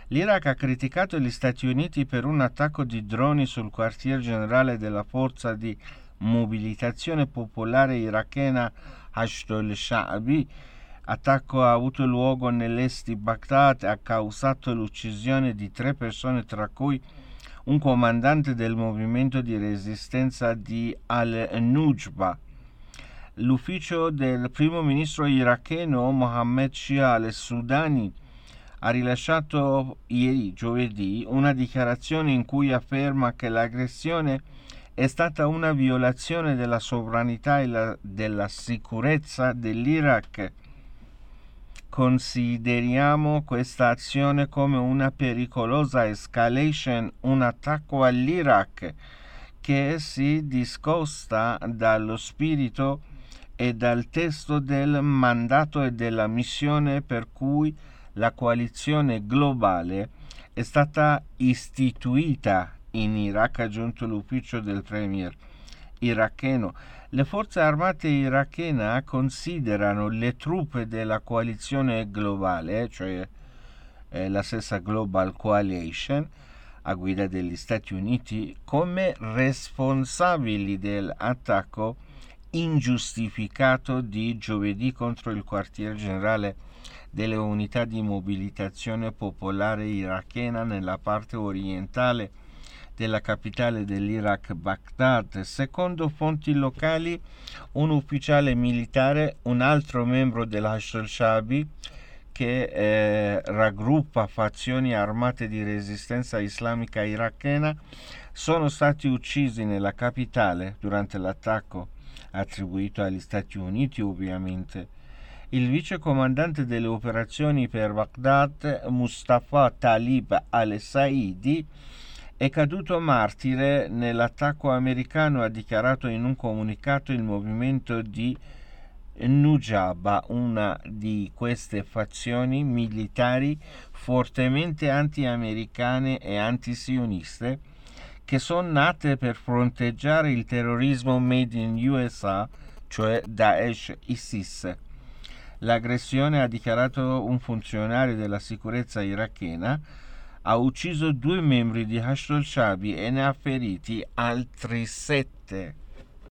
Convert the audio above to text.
L'Iraq ha criticato gli Stati Uniti per un attacco di droni sul quartier generale della forza di mobilitazione popolare irachena Hashd al-Sha'bi. Attacco ha avuto luogo nell'est di Baghdad e ha causato l'uccisione di 3 persone, tra cui un comandante del movimento di resistenza di al-Nujba. L'ufficio del primo ministro iracheno Mohammed Shia al-Sudani ha rilasciato ieri, giovedì, una dichiarazione in cui afferma che l'aggressione è stata una violazione della sovranità e della sicurezza dell'Iraq. Consideriamo questa azione come una pericolosa escalation, un attacco all'Iraq che si discosta dallo spirito e dal testo del mandato e della missione per cui la coalizione globale è stata istituita in Iraq, ha aggiunto l'ufficio del premier iracheno. Le forze armate irachene considerano le truppe della coalizione globale, cioè la stessa Global Coalition, a guida degli Stati Uniti, come responsabili dell'attacco ingiustificato di giovedì contro il quartier generale delle unità di mobilitazione popolare irachena nella parte orientale della capitale dell'Iraq, Baghdad. Secondo fonti locali, un ufficiale militare, un altro membro dell'Hashd al-Sha'bi, che raggruppa fazioni armate di resistenza islamica irachena, sono stati uccisi nella capitale durante l'attacco, attribuito agli Stati Uniti ovviamente. Il vicecomandante delle operazioni per Baghdad, Mustafa Talib al-Saidi, è caduto martire nell'attacco americano, ha dichiarato in un comunicato il movimento di Nujaba, una di queste fazioni militari fortemente anti-americane e antisioniste che sono nate per fronteggiare il terrorismo made in USA, cioè Daesh ISIS. L'aggressione, ha dichiarato un funzionario della sicurezza irachena, ha ucciso 2 membri di Hashd al-Sha'bi e ne ha feriti altri 7.